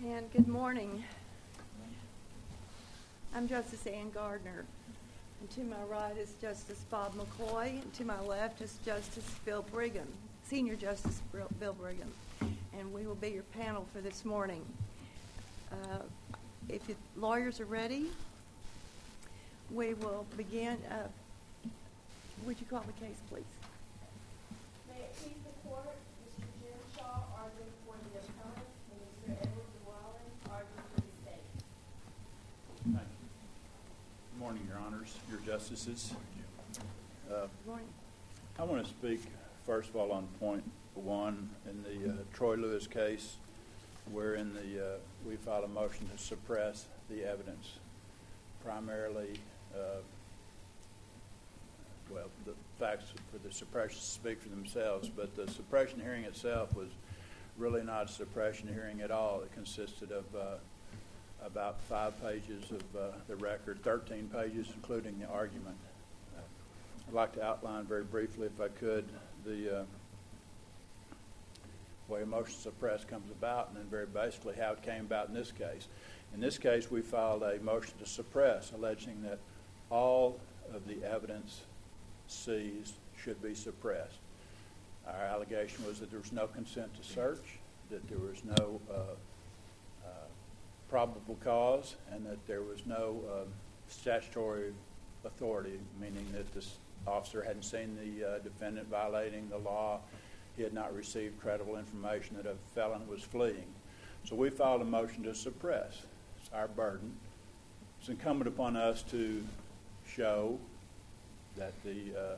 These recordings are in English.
And good morning. I'm Justice Ann Gardner, and to my right is Justice Bob McCoy, and to my left is Justice Bill Brigham, Senior Justice Bill Brigham, and we will be your panel for this morning. If you lawyers are ready, we will begin. Would you call the case, please? May it please the court, Mr. Jim Shaw arguing for the appellant, and Mr. Edward Llewellyn arguing for the state. Thank you. Good morning, Your Honors, Your Justices. Good morning. I want to speak, first of all, on point one in the Troy Lewis case, wherein we filed a motion to suppress the evidence, primarily. Well, the facts for the suppression speak for themselves, but the suppression hearing itself was really not a suppression hearing at all. It consisted of about 5 pages of the record, 13 pages, including the argument. I'd like to outline very briefly, if I could, the way a motion to suppress comes about, and then very basically how it came about in this case. In this case, we filed a motion to suppress, alleging that all of the evidence seized should be suppressed. Our allegation was that there was no consent to search, that there was no probable cause, and that there was no statutory authority, meaning that this officer hadn't seen the defendant violating the law, he had not received credible information that a felon was fleeing. So we filed a motion to suppress. It's our burden. It's incumbent upon us to show that the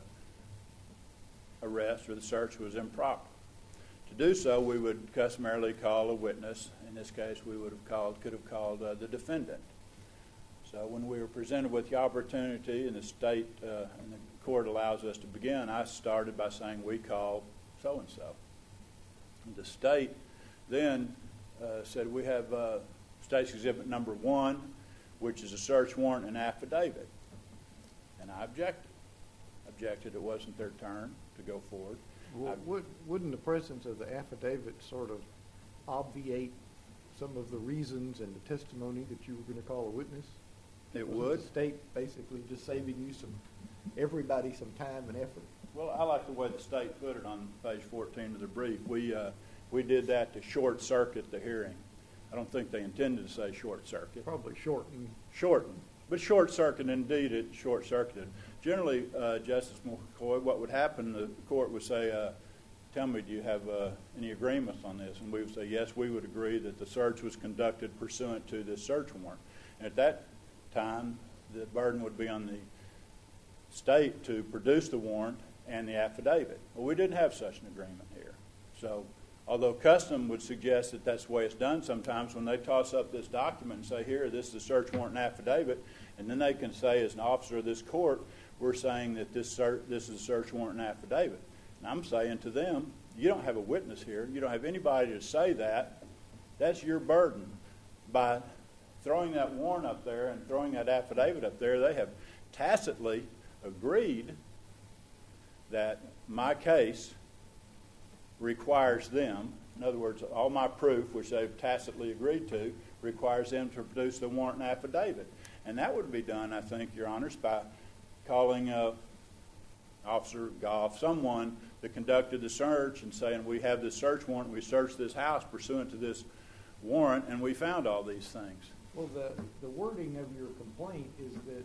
arrest or the search was improper. To do so, we would customarily call a witness. In this case, we could have called the defendant. So when we were presented with the opportunity, and the state and the court allows us to begin, I started by saying we call so-and-so. The state then said we have State's Exhibit Number 1, which is a search warrant and affidavit. And I objected. It wasn't their turn to go forward. Well, wouldn't the presence of the affidavit sort of obviate some of the reasons and the testimony that you were going to call a witness? It would. The state basically just saving you everybody some time and effort? Well, I like the way the state put it on page 14 of the brief. We did that to short circuit the hearing. I don't think they intended to say short circuit. Probably shorten. Shorten. But short circuit, indeed, it short circuited. Generally, Justice McCoy, what would happen, the court would say, tell me, do you have any agreements on this? And we would say, yes, we would agree that the search was conducted pursuant to this search warrant. And at that time, the burden would be on the state to produce the warrant and the affidavit. Well, we didn't have such an agreement here. So, although custom would suggest that that's the way it's done sometimes, when they toss up this document and say, here, this is a search warrant and affidavit, and then they can say, as an officer of this court, we're saying that this is a search warrant and affidavit. And I'm saying to them, you don't have a witness here. You don't have anybody to say that. That's your burden. By throwing that warrant up there and throwing that affidavit up there, they have tacitly agreed that my case requires them, in other words, all my proof, which they've tacitly agreed to, requires them to produce the warrant and affidavit. And that would be done, I think, Your Honors, by calling Officer Goff, someone that conducted the search, and saying, we have this search warrant, we searched this house pursuant to this warrant, and we found all these things. Well, the wording of your complaint is that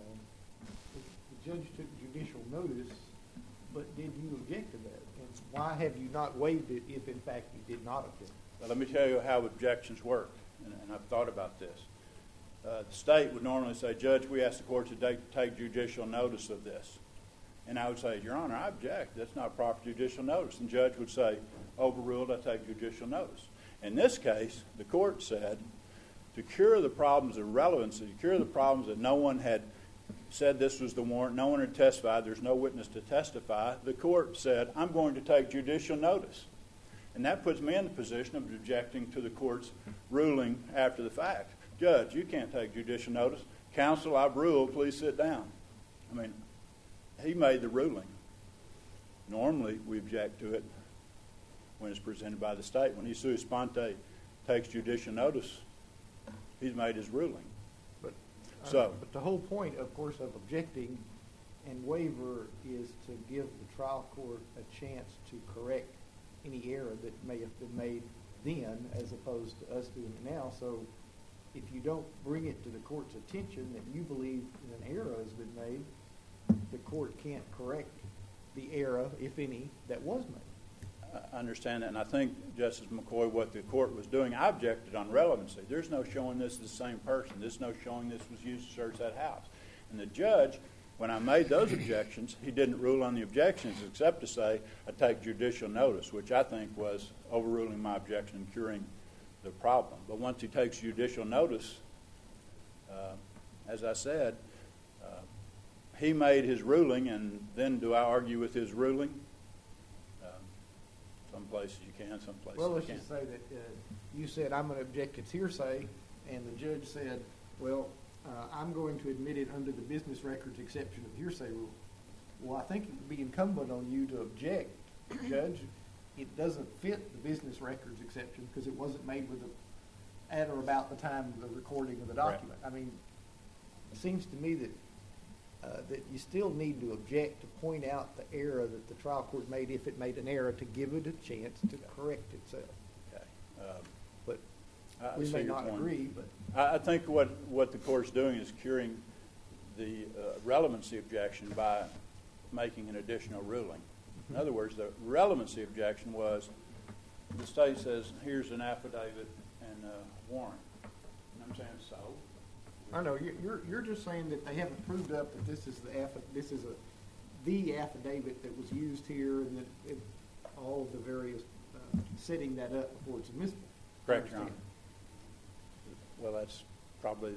the judge took judicial notice, but did you object to that? And why have you not waived it if, in fact, you did not object? Well, let me tell you how objections work, and I've thought about this. The state would normally say, Judge, we ask the court to take judicial notice of this. And I would say, Your Honor, I object. That's not proper judicial notice. And the judge would say, overruled, I take judicial notice. In this case, the court said, to cure the problems of relevancy, to cure the problems that no one had said this was the warrant, no one had testified, there's no witness to testify, the court said, I'm going to take judicial notice. And that puts me in the position of objecting to the court's ruling after the fact. Judge, you can't take judicial notice. Counsel, I've ruled, please sit down. I mean, he made the ruling. Normally, we object to it when it's presented by the state. When he sui sponte takes judicial notice, he's made his ruling. But, So- but the whole point, of course, of objecting and waiver is to give the trial court a chance to correct any error that may have been made then, as opposed to us doing it now. So if you don't bring it to the court's attention that you believe an error has been made, the court can't correct the error, if any, that was made. I understand that, and I think, Justice McCoy, what the court was doing, I objected on relevancy. There's no showing this is the same person. There's no showing this was used to search that house. And the judge, when I made those objections, he didn't rule on the objections except to say, I take judicial notice, which I think was overruling my objection and curing the problem. But once he takes judicial notice, as I said, he made his ruling, and then do I argue with his ruling? Some places you can, some places Well, you let's can't. just say that you said, I'm going to object, it's hearsay, and the judge said, well, I'm going to admit it under the business records exception of hearsay rule. Well, I think it would be incumbent on you to object, Judge. It doesn't fit the business records exception because it wasn't made with at or about the time of the recording of the Right. document. I mean, it seems to me that that you still need to object to point out the error that the trial court made, if it made an error, to give it a chance to correct itself. Okay. But I we see may your not point. agree, but I think what the court's doing is curing the relevancy objection by making an additional ruling. In other words, the relevancy objection was the state says, here's an affidavit and a warrant. And I'm saying, so? I know you're just saying that they haven't proved up that this is the affidavit that was used here, and that all of the various setting that up before it's admissible. Correct, Your Honor. Well, that's probably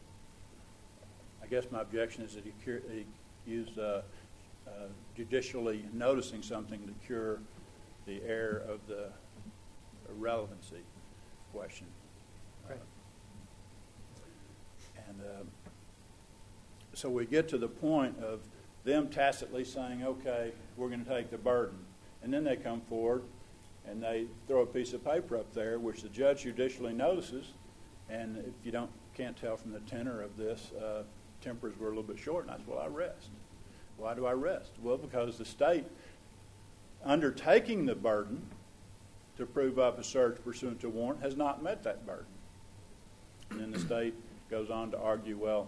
I guess my objection is that he used judicially noticing something to cure the error of the relevancy question. Okay. And so we get to the point of them tacitly saying, okay, we're going to take the burden. And then they come forward and they throw a piece of paper up there, which the judge judicially notices. And if you can't tell from the tenor of this, tempers were a little bit short. And I said, well, I rest. Why do I rest? Well, because the state undertaking the burden to prove up a search pursuant to a warrant has not met that burden. And then the state goes on to argue, well,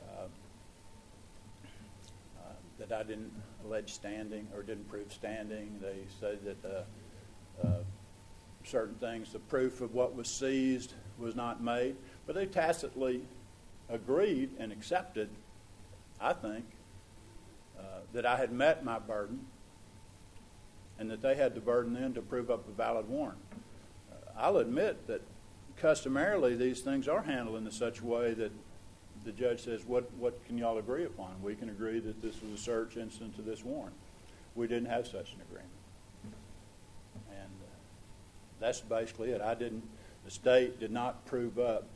that I didn't allege standing or didn't prove standing. They say that certain things, the proof of what was seized was not made. But they tacitly agreed and accepted, I think, that I had met my burden and that they had the burden then to prove up a valid warrant. I'll admit that customarily these things are handled in such a way that the judge says, what can y'all agree upon? We can agree that this was a search incident to this warrant. We didn't have such an agreement. And that's basically it. The state did not prove up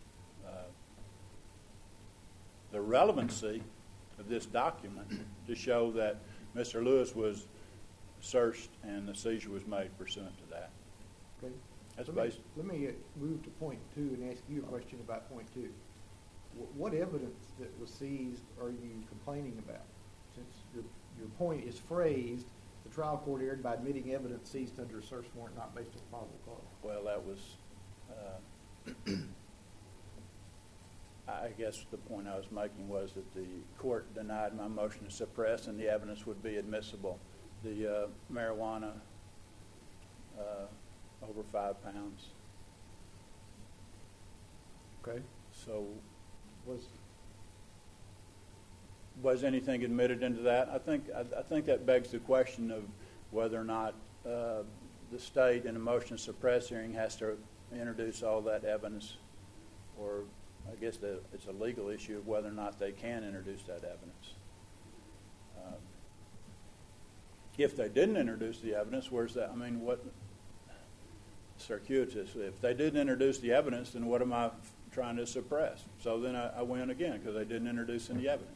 the relevancy of this document to show that Mr. Lewis was searched and the seizure was made pursuant to that. Okay. That's Let basic. me move to point 2 and ask you a question about point 2. What evidence that was seized are you complaining about? Since your point is phrased, the trial court erred by admitting evidence seized under a search warrant not based on probable cause. Well, that was, I guess the point I was making was that the court denied my motion to suppress and the evidence would be admissible. The marijuana, over 5 pounds. Okay. So Was was anything admitted into that? I think that begs the question of whether or not the state in a motion to suppress hearing has to introduce all that evidence, or I guess it's a legal issue of whether or not they can introduce that evidence. If they didn't introduce the evidence, where's that? I mean, what circuitous? If they didn't introduce the evidence, then what am I trying to suppress? So then I win again because they didn't introduce any evidence.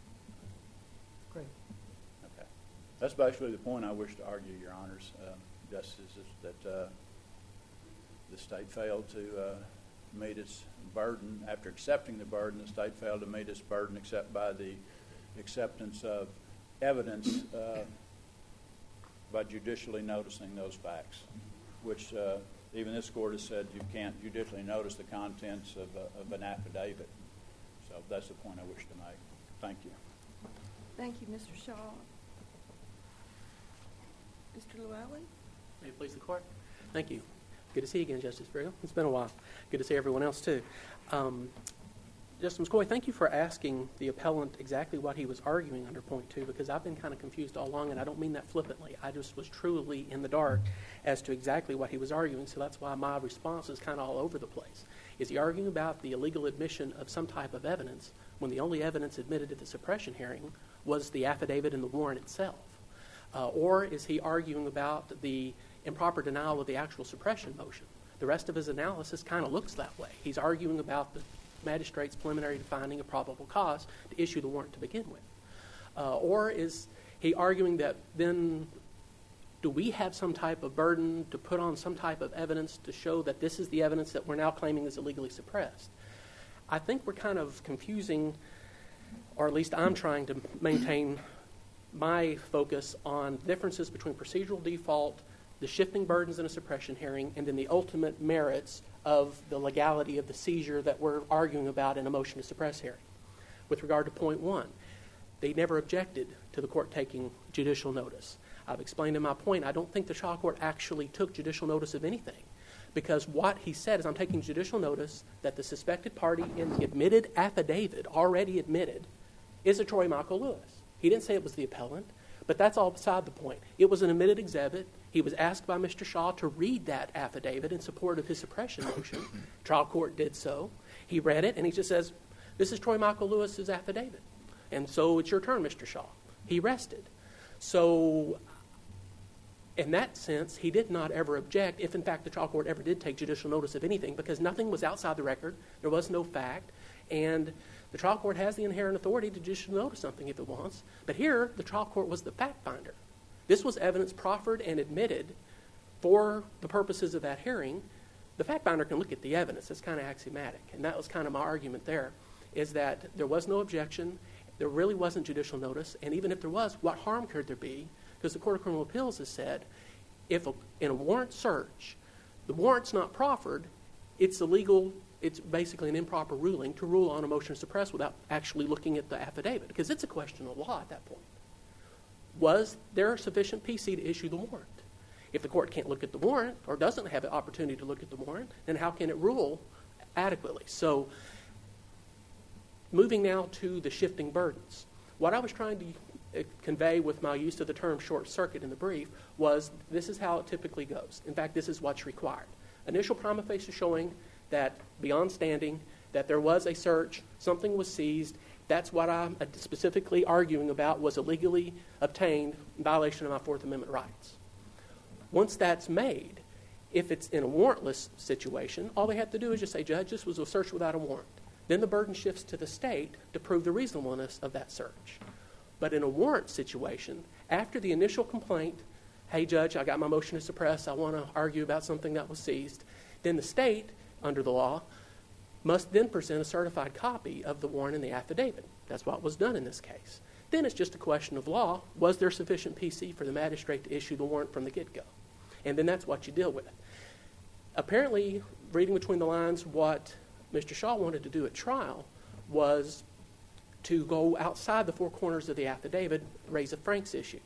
great. Okay. That's basically the point I wish to argue, Your Honors. Justices, that the state failed to meet its burden. After accepting the burden, the state failed to meet its burden except by the acceptance of evidence by judicially noticing those facts, which even this court has said you can't judicially notice the contents of an affidavit. So that's the point I wish to make. Thank you. Thank you, Mr. Shaw. Mr. Llewellyn? May it please the court. Thank you. Good to see you again, Justice Brigham. It's been a while. Good to see everyone else, too. Justice McCoy, thank you for asking the appellant exactly what he was arguing under point 2, because I've been kind of confused all along, and I don't mean that flippantly. I just was truly in the dark as to exactly what he was arguing, so that's why my response is kind of all over the place. Is he arguing about the illegal admission of some type of evidence when the only evidence admitted at the suppression hearing was the affidavit and the warrant itself? Or is he arguing about the improper denial of the actual suppression motion? The rest of his analysis kind of looks that way. He's arguing about the magistrate's preliminary finding of probable cause to issue the warrant to begin with. Or is he arguing that then do we have some type of burden to put on some type of evidence to show that this is the evidence that we're now claiming is illegally suppressed? I think we're kind of confusing, or at least I'm trying to maintain my focus on differences between procedural default, the shifting burdens in a suppression hearing, and then the ultimate merits of the legality of the seizure that we're arguing about in a motion to suppress hearing. With regard to point 1, they never objected to the court taking judicial notice. I've explained in my point, I don't think the trial court actually took judicial notice of anything, because what he said is, I'm taking judicial notice that the suspected party in the admitted affidavit, already admitted, is a Troy Michael Lewis. He didn't say it was the appellant, but that's all beside the point. It was an admitted exhibit. He was asked by Mr. Shaw to read that affidavit in support of his suppression motion. Trial court did so. He read it, and he just says, this is Troy Michael Lewis's affidavit. And so it's your turn, Mr. Shaw. He rested. So in that sense, he did not ever object, if in fact the trial court ever did take judicial notice of anything, because nothing was outside the record. There was no fact. And the trial court has the inherent authority to judicially notice something if it wants. But here, the trial court was the fact finder. This was evidence proffered and admitted for the purposes of that hearing. The fact finder can look at the evidence. It's kind of axiomatic. And that was kind of my argument there, is that there was no objection. There really wasn't judicial notice. And even if there was, what harm could there be? Because the Court of Criminal Appeals has said, if in a warrant search, the warrant's not proffered, it's illegal. It's basically an improper ruling to rule on a motion to suppress without actually looking at the affidavit, because it's a question of law at that point. Was there sufficient PC to issue the warrant? If the court can't look at the warrant or doesn't have the opportunity to look at the warrant, then how can it rule adequately? So moving now to the shifting burdens. What I was trying to convey with my use of the term short circuit in the brief was this is how it typically goes. In fact, this is what's required. Initial prima facie showing that beyond standing, that there was a search, something was seized. That's what I'm specifically arguing about was illegally obtained in violation of my Fourth Amendment rights. Once that's made, if it's in a warrantless situation, all they have to do is just say, Judge, this was a search without a warrant. Then the burden shifts to the state to prove the reasonableness of that search. But in a warrant situation, after the initial complaint, hey, Judge, I got my motion to suppress, I want to argue about something that was seized, then the state, under the law, must then present a certified copy of the warrant and the affidavit. That's what was done in this case. Then it's just a question of law. Was there sufficient PC for the magistrate to issue the warrant from the get-go? And then that's what you deal with. Apparently, reading between the lines, what Mr. Shaw wanted to do at trial was to go outside the four corners of the affidavit, raise a Franks issue.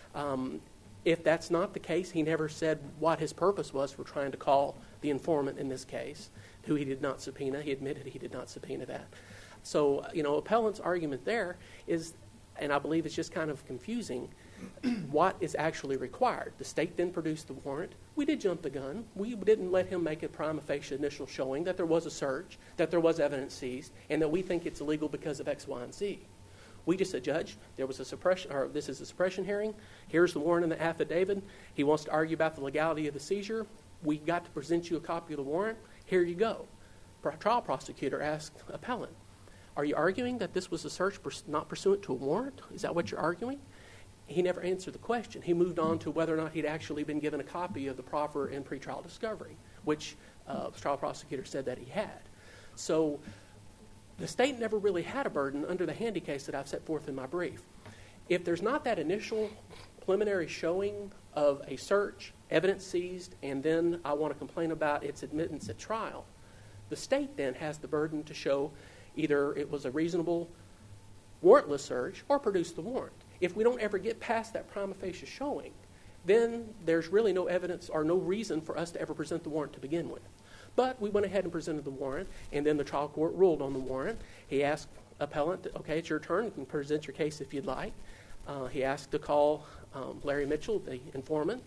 If that's not the case, he never said what his purpose was for trying to call the informant in this case, who he did not subpoena. He admitted he did not subpoena that. So, appellant's argument there is, and I believe it's just kind of confusing, what is actually required. The state then produced the warrant. We did jump the gun. We didn't let him make a prima facie initial showing that there was a search, that there was evidence seized, and that we think it's illegal because of X, Y, and Z. We just said, Judge, there was a suppression, or this is a suppression hearing. Here's the warrant and the affidavit. He wants to argue about the legality of the seizure. We got to present you a copy of the warrant. Here you go. Trial prosecutor asked appellant, are you arguing that this was a search not pursuant to a warrant? Is that what you're arguing? he never answered the question. He moved on to whether or not he'd actually been given a copy of the proffer in pretrial discovery, which the trial prosecutor said that he had. So the state never really had a burden under the Handy case that I've set forth in my brief. If there's not that initial preliminary showing of a search, evidence seized, and then I want to complain about its admittance at trial, the state then has the burden to show either it was a reasonable warrantless search or produce the warrant. If we don't ever get past that prima facie showing, then there's really no evidence or no reason for us to ever present the warrant to begin with. But we went ahead and presented the warrant, and then the trial court ruled on the warrant. He asked appellant, okay, it's your turn. You can present your case if you'd like. He asked to call Larry Mitchell, the informant.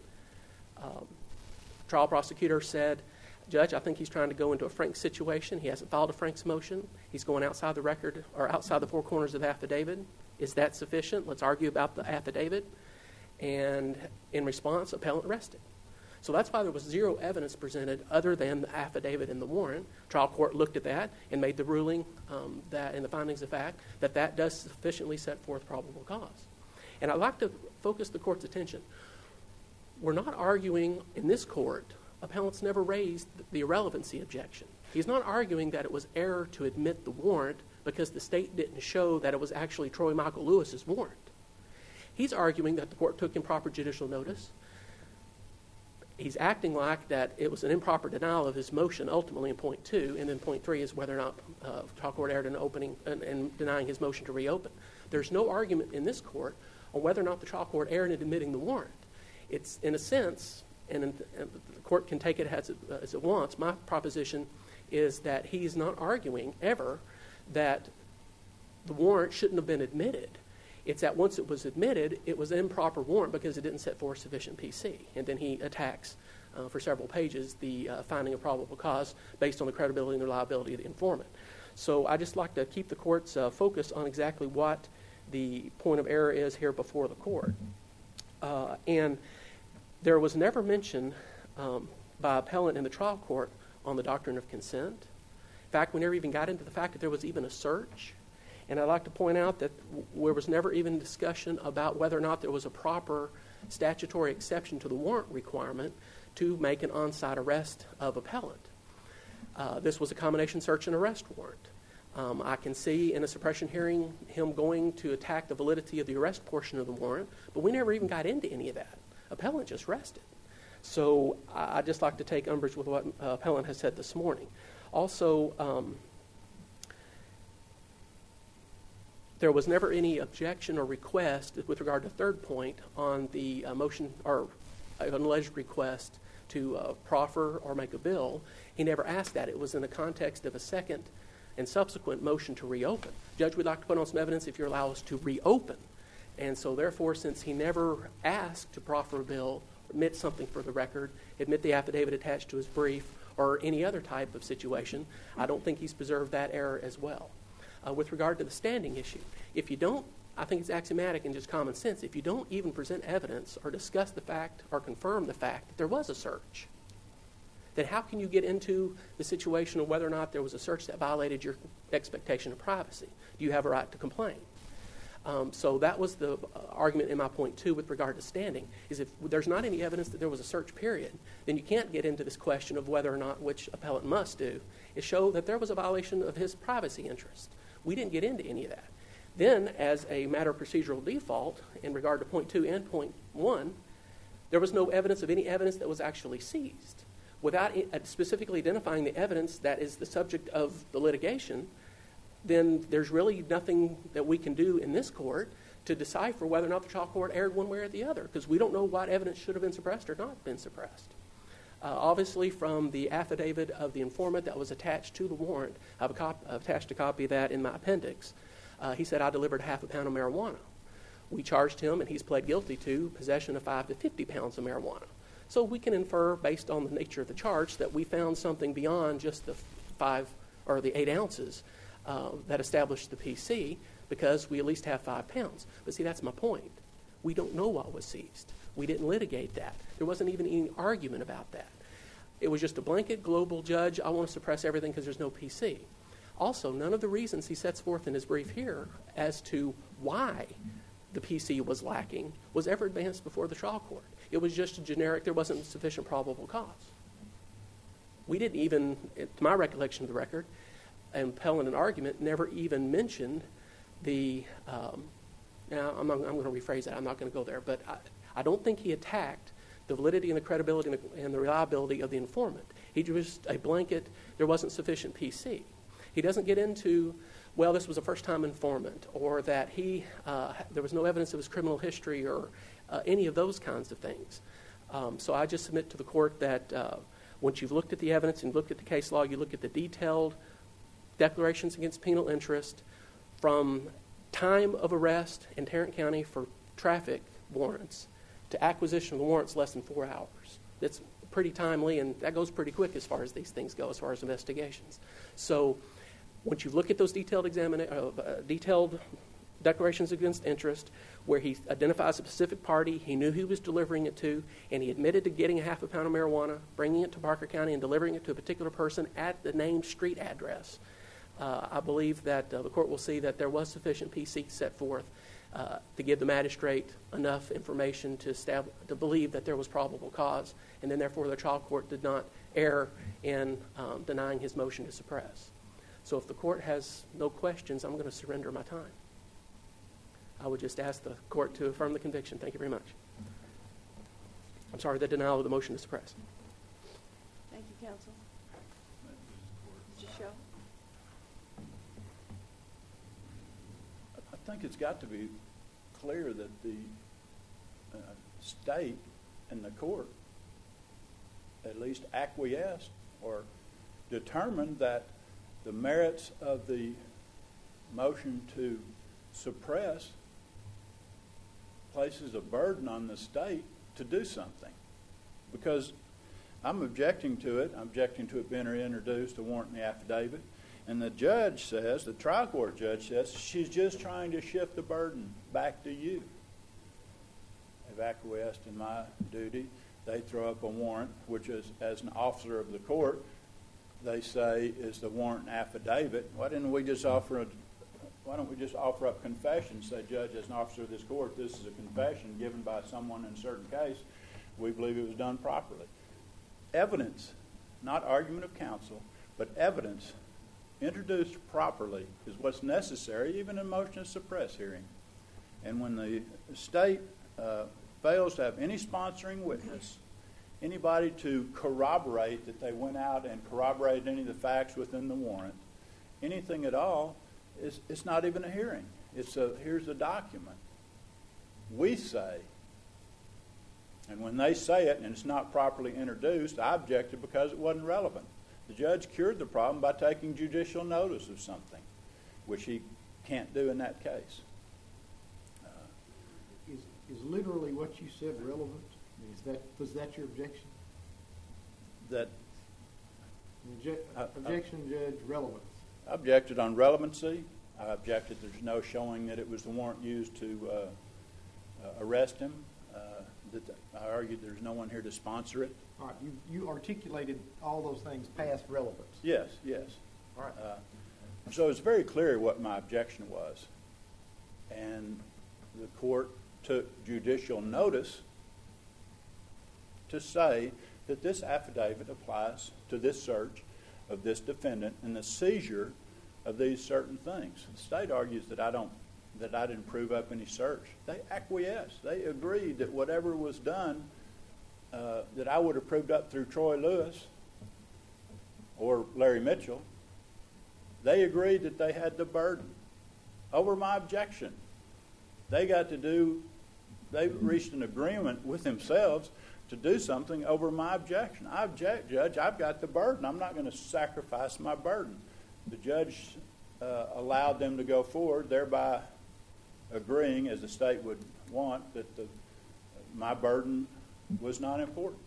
Trial prosecutor said, Judge, I think he's trying to go into a Franks situation. He hasn't filed a Franks motion. He's going outside the record or outside the four corners of the affidavit. Is that sufficient? Let's argue about the affidavit. And in response, appellant arrested. So that's why there was zero evidence presented other than the affidavit and the warrant. Trial court looked at that and made the ruling that in the findings of fact that does sufficiently set forth probable cause. And I'd like to focus the court's attention. We're not arguing in this court, appellants never raised the irrelevancy objection. He's not arguing that it was error to admit the warrant because the state didn't show that it was actually Troy Michael Lewis's warrant. He's arguing that the court took improper judicial notice. He's acting like that it was an improper denial of his motion ultimately in point 2, and then point 3 is whether or not the trial court erred in opening and denying his motion to reopen. There's no argument in this court on whether or not the trial court erred in admitting the warrant. It's, in a sense, and the court can take it as it wants, my proposition is that he's not arguing ever that the warrant shouldn't have been admitted. It's that once it was admitted, it was an improper warrant because it didn't set forth sufficient PC. And then he attacks, for several pages, the finding of probable cause based on the credibility and reliability of the informant. So I just like to keep the court's focus on exactly what the point of error is here before the court. And there was never mention by appellant in the trial court on the doctrine of consent. In fact, we never even got into the fact that there was even a search. And I'd like to point out that there was never even discussion about whether or not there was a proper statutory exception to the warrant requirement to make an on-site arrest of appellant. This was a combination search and arrest warrant. I can see in a suppression hearing him going to attack the validity of the arrest portion of the warrant, but we never even got into any of that. Appellant just rested. So I'd just like to take umbrage with what appellant has said this morning. Also, there was never any objection or request with regard to third point on the motion or an alleged request to proffer or make a bill. He never asked that. It was in the context of a second and subsequent motion to reopen. Judge, we'd like to put on some evidence if you allow us to reopen. And so therefore, since he never asked to proffer a bill, admit something for the record, admit the affidavit attached to his brief, or any other type of situation, I don't think he's preserved that error as well. With regard to the standing issue, if you don't, I think it's axiomatic and just common sense, if you don't even present evidence or discuss the fact or confirm the fact that there was a search, then how can you get into the situation of whether or not there was a search that violated your expectation of privacy? Do you have a right to complain? So that was the argument in my point 2 with regard to standing, is if there's not any evidence that there was a search period, then you can't get into this question of whether or not, which appellant must do, is show that there was a violation of his privacy interest. We didn't get into any of that. Then, as a matter of procedural default, in regard to point 2 and point 1, there was no evidence of any evidence that was actually seized. Without specifically identifying the evidence that is the subject of the litigation, then there's really nothing that we can do in this court to decipher whether or not the trial court erred one way or the other, because we don't know what evidence should have been suppressed or not been suppressed. Obviously, from the affidavit of the informant that was attached to the warrant, I've attached a copy of that in my appendix. He said, I delivered half a pound of marijuana. We charged him, and he's pled guilty to possession of 5 to 50 pounds of marijuana. So we can infer, based on the nature of the charge, that we found something beyond just the 5 or the 8 ounces that established the PC, because we at least have 5 pounds. But see, that's my point. We don't know what was seized. We didn't litigate that. There wasn't even any argument about that. It was just a blanket global judge, I want to suppress everything because there's no PC. Also, none of the reasons he sets forth in his brief here as to why the PC was lacking was ever advanced before the trial court. It was just a generic, there wasn't sufficient probable cause. We didn't even, to my recollection of the record, and Pell in an argument never even mentioned the, now I'm going to rephrase that, I'm not going to go there, but I don't think he attacked the validity and the credibility and the reliability of the informant. He just a blanket, there wasn't sufficient PC. He doesn't get into, well, this was a first-time informant, or that there was no evidence of his criminal history, or any of those kinds of things. So I just submit to the court that once you've looked at the evidence and looked at the case law, you look at the detailed declarations against penal interest from time of arrest in Tarrant County for traffic warrants to acquisition of the warrants less than 4 hours. That's pretty timely, and that goes pretty quick as far as these things go, as far as investigations. So once you look at those detailed declarations against interest, where he identifies a specific party he knew he was delivering it to, and he admitted to getting a half a pound of marijuana, bringing it to Parker County, and delivering it to a particular person at the named street address, I believe that the court will see that there was sufficient PC set forth to give the magistrate enough information to believe that there was probable cause, and then therefore the trial court did not err in denying his motion to suppress. So if the court has no questions, I'm going to surrender my time. I would just ask the court to affirm the conviction. Thank you very much. I'm sorry, the denial of the motion to suppress. Thank you, counsel. Mr. Shaw? I think it's got to be clear that the state and the court at least acquiesced or determined that the merits of the motion to suppress places a burden on the state to do something. Because I'm objecting to it. I'm objecting to it being introduced, a warrant in the affidavit. And the judge says, the trial court judge says, she's just trying to shift the burden back to you. They've acquiesced in my duty. They throw up a warrant, which is, as an officer of the court, they say is the warrant and affidavit. Why don't we just offer up confession? Say, Judge, as an officer of this court, this is a confession given by someone in a certain case. We believe it was done properly. Evidence, not argument of counsel, but evidence introduced properly is what's necessary, even in a motion to suppress hearing. And when the state fails to have any sponsoring witness, anybody to corroborate that they went out and corroborated any of the facts within the warrant, anything at all, it's not even a hearing. Here's a document. We say, and when they say it and it's not properly introduced, I objected because it wasn't relevant. The judge cured the problem by taking judicial notice of something, which he can't do in that case. Is literally what you said relevant? Was that your objection? Objection, Judge, relevance. I objected on relevancy. I objected there's no showing that it was the warrant used to arrest him. I argued there's no one here to sponsor it. All right, you articulated all those things past relevance. Yes. All right. So it's very clear what my objection was. And the court took judicial notice to say that this affidavit applies to this search of this defendant and the seizure of these certain things. The state argues that I didn't prove up any search. They acquiesced. They agreed that whatever was done, that I would have proved up through Troy Lewis or Larry Mitchell, they agreed that they had the burden over my objection. They reached an agreement with themselves to do something over my objection. I object, Judge. I've got the burden. I'm not going to sacrifice my burden. The judge allowed them to go forward, thereby agreeing, as the state would want, that my burden was not important.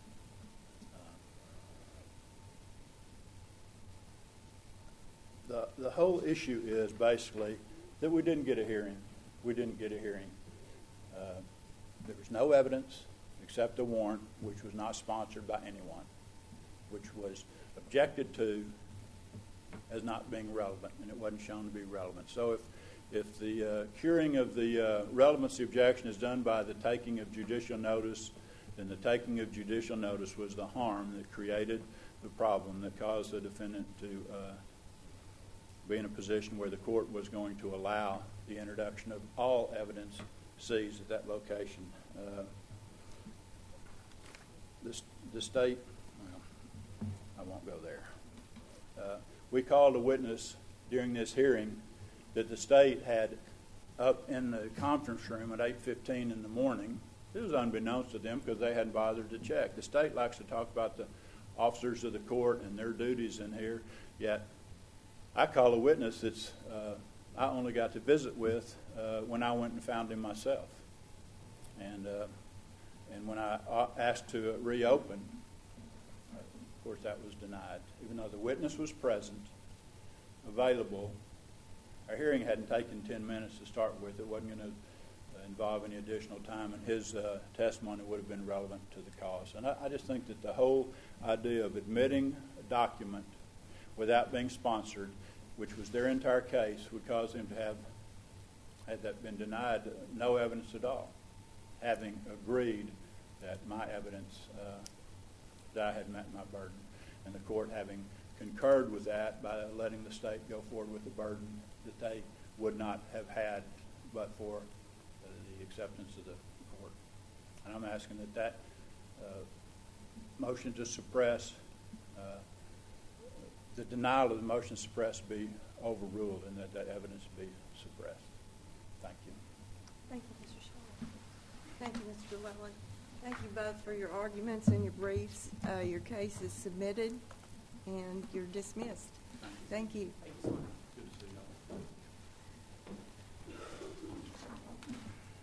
The whole issue is basically that we didn't get a hearing. We didn't get a hearing. There was no evidence except a warrant, which was not sponsored by anyone, which was objected to as not being relevant, and it wasn't shown to be relevant. So If the curing of the relevancy objection is done by the taking of judicial notice, then the taking of judicial notice was the harm that created the problem that caused the defendant to be in a position where the court was going to allow the introduction of all evidence seized at that location. The state, well, I won't go there. We called a witness during this hearing that the state had up in the conference room at 8:15 in the morning. It was unbeknownst to them because they hadn't bothered to check. The state likes to talk about the officers of the court and their duties in here, yet I call a witness that's I only got to visit with when I went and found him myself. And when I asked to reopen, of course that was denied. Even though the witness was present, available, our hearing hadn't taken 10 minutes to start with. It wasn't going to involve any additional time, and his testimony would have been relevant to the cause. And I just think that the whole idea of admitting a document without being sponsored, which was their entire case, would cause them to have, had that been denied, no evidence at all, having agreed that my evidence, that I had met my burden, and the court having concurred with that by letting the state go forward with the burden that they would not have had but for the acceptance of the court. And I'm asking that motion to suppress, the denial of the motion to suppress be overruled and that evidence be suppressed. Thank you. Thank you, Mr. Shaw. Thank you, Mr. Llewellyn. Thank you both for your arguments and your briefs. Your case is submitted and you're dismissed. Thank you. Thank you so much.